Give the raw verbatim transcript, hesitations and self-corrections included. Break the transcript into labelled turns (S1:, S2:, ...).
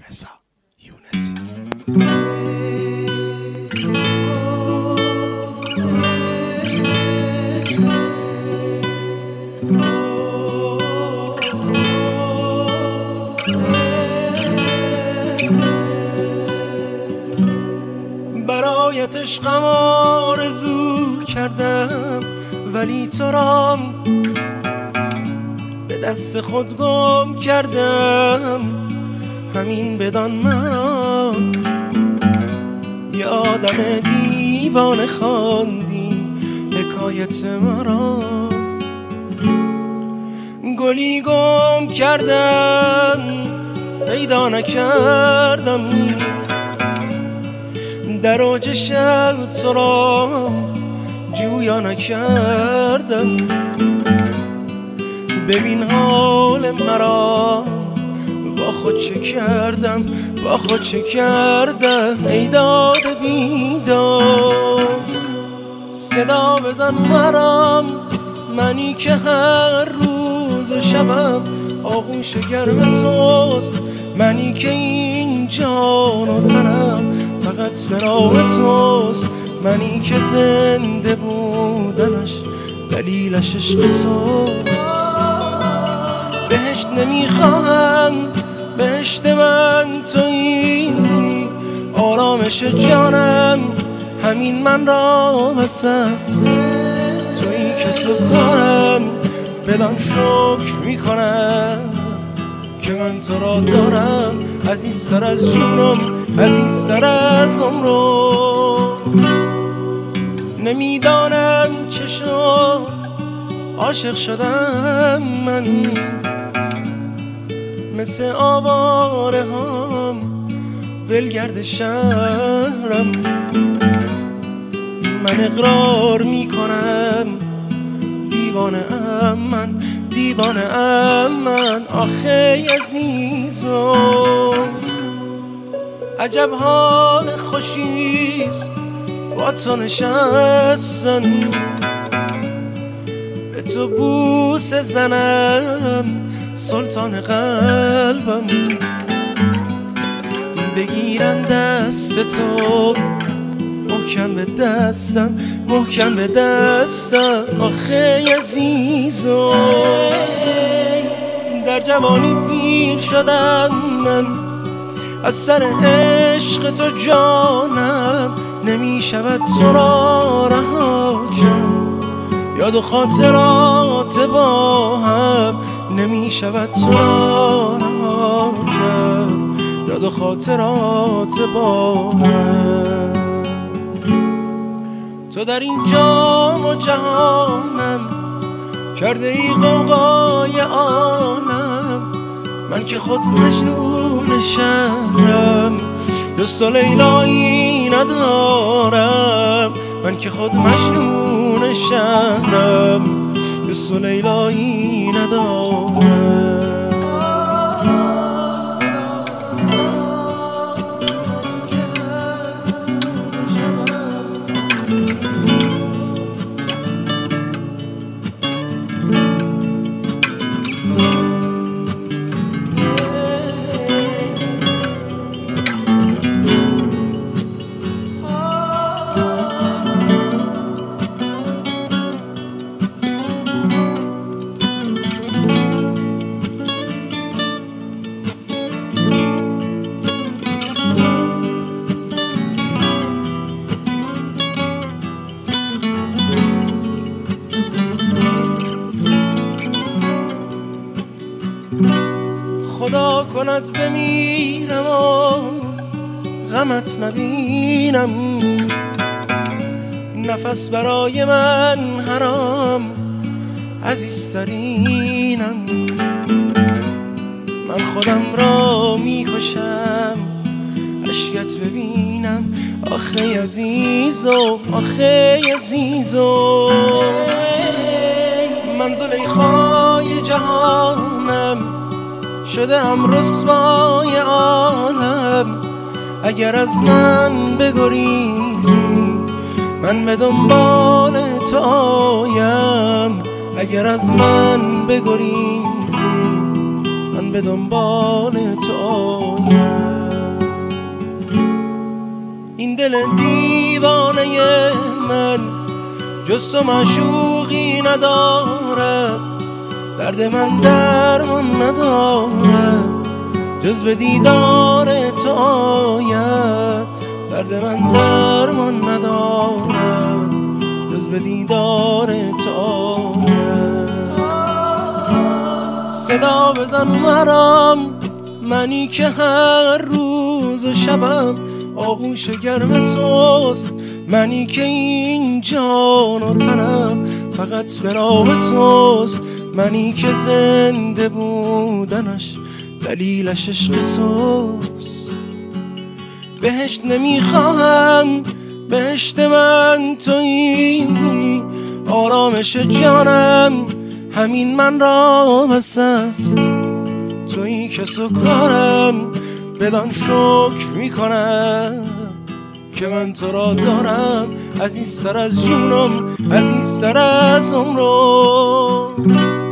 S1: رضا یونسی.
S2: برایت عشقم آرزو کردم ولی تو را به دست خود گم کردم. همین بدان مرا یه آدم دیوانه خواندی حکایت مرا. گلی گم کردم پیدا نکردم، در اوج شب تو را جویا نکردم. ببین حال مرا با خود چه کردم، با خود چه کردم. ای داد بیدار صدا بزن مرام، منی که هر روز و شبم آغوش گرم توست. منی که این جان و تنم فقط به نام توست. منی که زنده بودنش دلیلش عشق توست. بهشت نمیخواهم، بهشت من تویی، آرامش جانم همین من را بس است. تویی که سکارم بدان شکر میکنم که من تو را دارم. از این سر از جونم، از این سر از عمرم. نمیدانم چه شد عاشق شدم من، مثل آواره هم ولگرد شهرم. من اقرار میکنم دیوانه ام من، دیوانه ام من. آخه عزیزم عجب حال خوشیست با تو نشستن، به تو بوسه زنم سلطان قلبم. بگیرن دست تو محکم به دستم، محکم به دستم. آخه عزیزم در جوانی پیر شدم من، از سر عشق تو جانم نمی شود تو را رها کرد. یاد و خاطرات با هم نمی شود تو را رها کرد. یاد و خاطرات با هم. تو در این جام و جهانم کرده ای غوغای عالم. من که خود مجنون شهرم، دوست و لیلایی ندارم. من که خود مجنون شهرم، دوست و لیلایی ندارم. خدا کند بمیرم و غمت نبینم، نفس برای من حرام عزیزترینم. من خودم را میکشم عشقت ببینم. آخه عزیزم، آخه عزیزم من زلیخای جهانم، شده ام رسوای عالم. اگر از من بگریزی من به دنبال تو آیم. اگر از من بگریزی من به دنبال تو آیم. تو معشوقی ندارد، درد من درمان ندارد، جز به دیدار تو آید. درد من درمان ندارد، جز به دیدار تو آید. صدا بزن مرام، منی که هر روز و شبم آغوش گرم توست، منی که این جان و تنم فقط به نام توست، منی که زنده بودنش دلیلش عشق توست. بهشت نمیخواهم، بهشت من تویی، آرامش جانم همین من را بس است. تویی که سکارم بدان شکر میکنم که من تو را دارم، عزیزتر از جونم، عزیزتر از عمرم.